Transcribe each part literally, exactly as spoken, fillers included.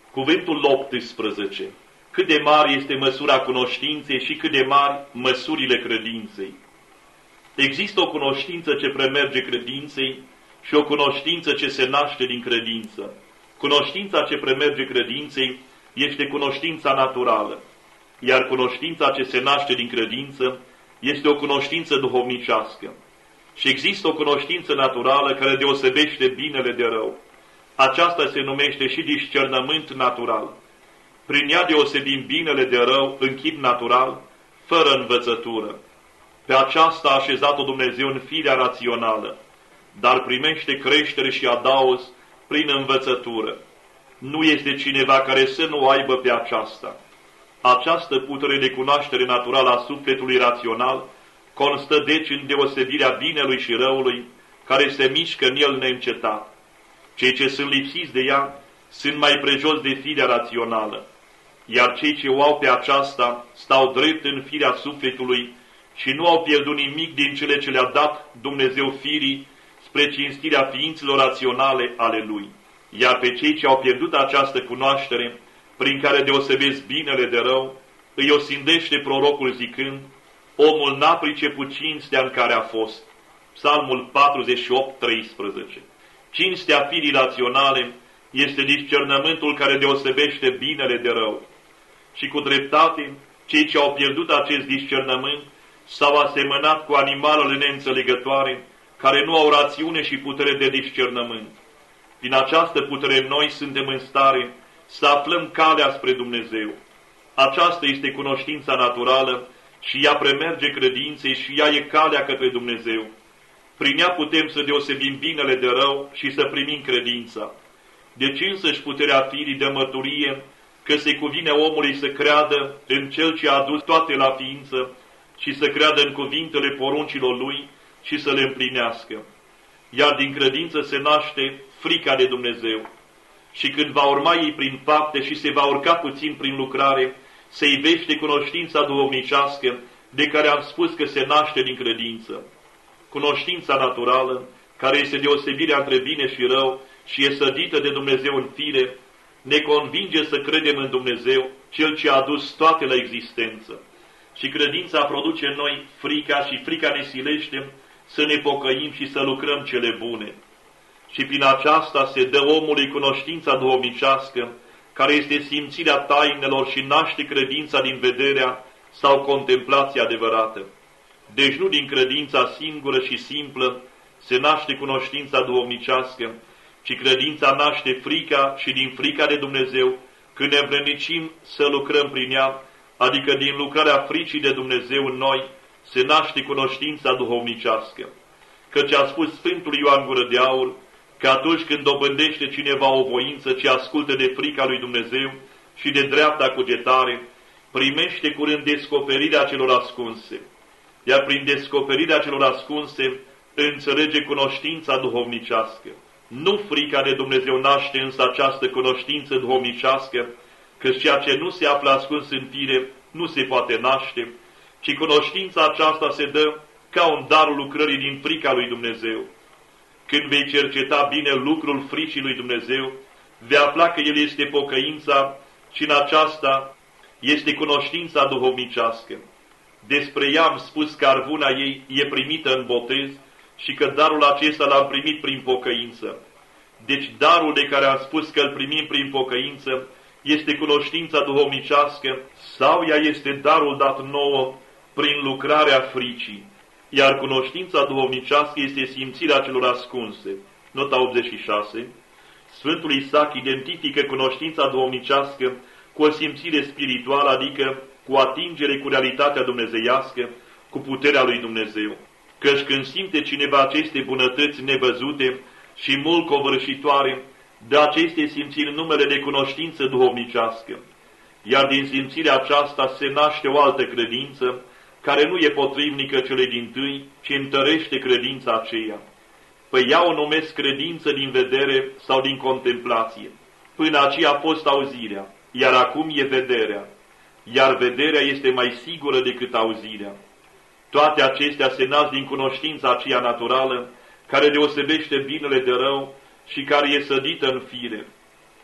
Cuvântul optsprezece. Cât de mare este măsura cunoștinței și cât de mari măsurile credinței. Există o cunoștință ce premerge credinței și o cunoștință ce se naște din credință. Cunoștința ce premerge credinței este cunoștința naturală, iar cunoștința ce se naște din credință este o cunoștință duhovnicească. Și există o cunoștință naturală care deosebește binele de rău. Aceasta se numește și discernământ natural. Prin ea deosebim binele de rău în chip natural, fără învățătură. Pe aceasta a așezat-o Dumnezeu în firea rațională, dar primește creștere și adaos prin învățătură. Nu este cineva care să nu aibă pe aceasta. Această putere de cunoaștere naturală a sufletului rațional constă deci în deosebirea binelui și răului, care se mișcă în el neîncetat. Cei ce sunt lipsiți de ea sunt mai prejos de firea rațională, iar cei ce o au pe aceasta stau drept în firea sufletului și nu au pierdut nimic din cele ce le-a dat Dumnezeu firii spre cinstirea ființelor raționale ale Lui. Iar pe cei ce au pierdut această cunoaștere, prin care deosebesc binele de rău, îi osindește prorocul zicând: omul n-a priceput cinstea în care a fost. Psalmul patruzeci și opt, treisprezece. Cinstea firii raționale este discernământul care deosebește binele de rău. Și cu dreptate, cei ce au pierdut acest discernământ s-au asemănat cu animalele neînțelegătoare, care nu au rațiune și putere de discernământ. Din această putere noi suntem în stare să aflăm calea spre Dumnezeu. Aceasta este cunoștința naturală și ea premerge credinței și ea e calea către Dumnezeu. Prin ea putem să deosebim binele de rău și să primim credința. Deci însăși puterea firii dă mărturie că se cuvine omului să creadă în Cel ce a adus toate la ființă și să creadă în cuvintele poruncilor Lui și să le împlinească. Iar din credință se naște frica de Dumnezeu. Și când va urma ei prin fapte și se va urca puțin prin lucrare, se ivește cunoștința duhovnicească de care am spus că se naște din credință. Cunoștința naturală, care este deosebirea între bine și rău și e sădită de Dumnezeu în fire, ne convinge să credem în Dumnezeu, Cel ce a adus toate la existență. Și credința produce în noi frica și frica ne silește să ne pocăim și să lucrăm cele bune. Și prin aceasta se dă omului cunoștința duhovnicească, care este simțirea tainelor și naște credința din vederea sau contemplația adevărată. Deci nu din credința singură și simplă se naște cunoștința duhovnicească, ci credința naște frica și din frica de Dumnezeu, când ne învrednicim să lucrăm prin ea, adică din lucrarea fricii de Dumnezeu în noi, se naște cunoștința duhovnicească. Căci a spus Sfântul Ioan Gură de Aur că atunci când dobândește cineva o voință ce ascultă de frica lui Dumnezeu și de dreapta cugetare, primește curând descoperirea celor ascunse. Iar prin descoperirea celor ascunse înțelege cunoștința duhovnicească. Nu frica de Dumnezeu naște însă această cunoștință duhovnicească, că ceea ce nu se află ascuns în fire nu se poate naște, ci cunoștința aceasta se dă ca un dar lucrării din frica lui Dumnezeu. Când vei cerceta bine lucrul fricii lui Dumnezeu, vei afla că el este pocăința și în aceasta este cunoștința duhovnicească. Despre ea am spus că arvuna ei e primită în botez și că darul acesta l-am primit prin pocăință. Deci darul de care am spus că îl primim prin pocăință este cunoștința duhovnicească sau ea este darul dat nouă prin lucrarea fricii. Iar cunoștința duhovnicească este simțirea celor ascunse. Nota optzeci și șase. Sfântul Isaac identifică cunoștința duhovnicească cu o simțire spirituală, adică cu atingere cu realitatea dumnezeiască, cu puterea lui Dumnezeu. Căci când simte cineva aceste bunătăți nevăzute și mult covârșitoare, de aceste simțiri numele de cunoștință duhovnicească. Iar din simțirea aceasta se naște o altă credință, care nu e potrivnică celei dintâi, ci întărește credința aceea. Păi ea o numesc credință din vedere sau din contemplație. Până aceea a fost auzirea, iar acum e vederea. Iar vederea este mai sigură decât auzirea. Toate acestea se nasc din cunoștința aceea naturală, care deosebește binele de rău și care e sădită în fire.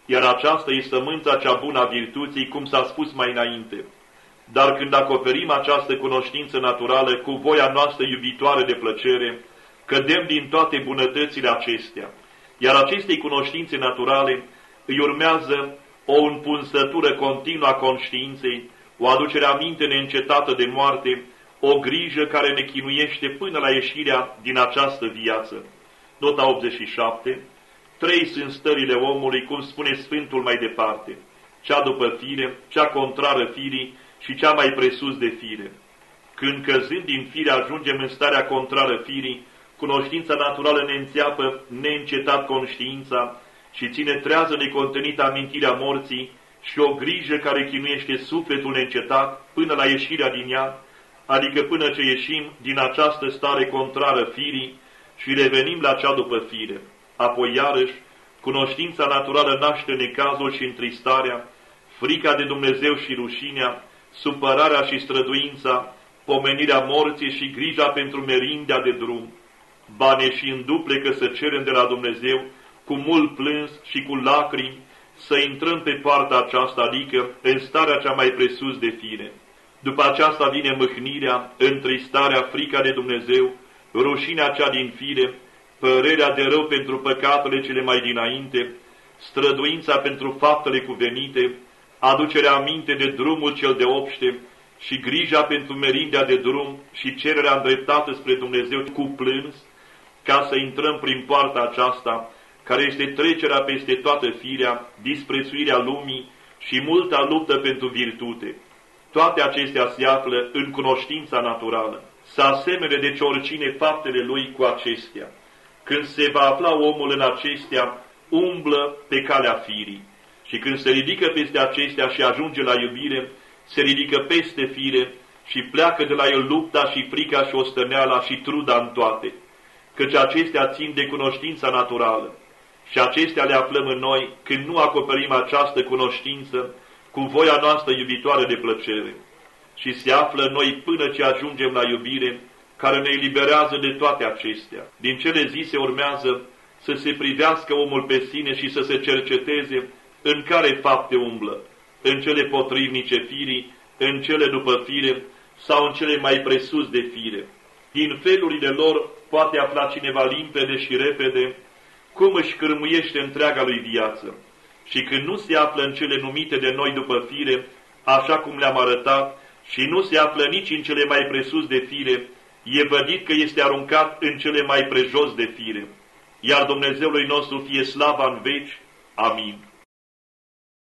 iar aceasta este sămânța cea bună a virtuții, cum s-a spus mai înainte. Dar când acoperim această cunoștință naturală cu voia noastră iubitoare de plăcere, cădem din toate bunătățile acestea, iar acestei cunoștințe naturale îi urmează o împunsătură continuă a conștiinței, o aducere aminte neîncetată de moarte, o grijă care ne chinuiește până la ieșirea din această viață. Nota optzeci și șapte. Trei sunt stările omului, cum spune Sfântul mai departe, cea după fire, cea contrară firii și cea mai presus de fire. Când căzând din fire ajungem în starea contrară firii, cunoștința naturală ne înțeapă neîncetat conștiința și ține trează necontenită amintirea morții și o grijă care chinuiește sufletul neîncetat până la ieșirea din ea, adică până ce ieșim din această stare contrară firii și revenim la cea după fire. Apoi, iarăși, cunoștința naturală naște necazul și întristarea, frica de Dumnezeu și rușinea, supărarea și străduința, pomenirea morții și grija pentru merindea de drum. Bane și în duplecă să cerem de la Dumnezeu, cu mult plâns și cu lacrimi, să intrăm pe partea aceasta, adică în starea cea mai presus de fire. După aceasta vine mâhnirea, întristarea, frica de Dumnezeu, rușinea cea din fire, părerea de rău pentru păcatele cele mai dinainte, străduința pentru faptele cuvenite, aducerea aminte de drumul cel de obște și grija pentru merindea de drum și cererea îndreptată spre Dumnezeu cu plâns, ca să intrăm prin poarta aceasta, care este trecerea peste toată firea, disprețuirea lumii și multa luptă pentru virtute. Toate acestea se află în cunoștința naturală. Să asemene deci oricine faptele lui cu acestea. Când se va afla omul în acestea, umblă pe calea firii. Și când se ridică peste acestea și ajunge la iubire, se ridică peste fire și pleacă de la el lupta și frica și ostăneala și truda în toate. Căci acestea țin de cunoștința naturală. Și acestea le aflăm în noi când nu acoperim această cunoștință cu voia noastră iubitoare de plăcere. Și se află în noi până ce ajungem la iubire, care ne eliberează de toate acestea. Din cele zise urmează să se privească omul pe sine și să se cerceteze în care fapte umblă, în cele potrivnice firii, în cele după fire sau în cele mai presus de fire. Din felurile lor poate afla cineva limpede și repede cum își cârmuiește întreaga lui viață. Și când nu se află în cele numite de noi după fire, așa cum le-am arătat, și nu se află nici în cele mai presus de fire, e vădit că este aruncat în cele mai prejos de fire. Iar Dumnezeului nostru fie slava în veci. Amin.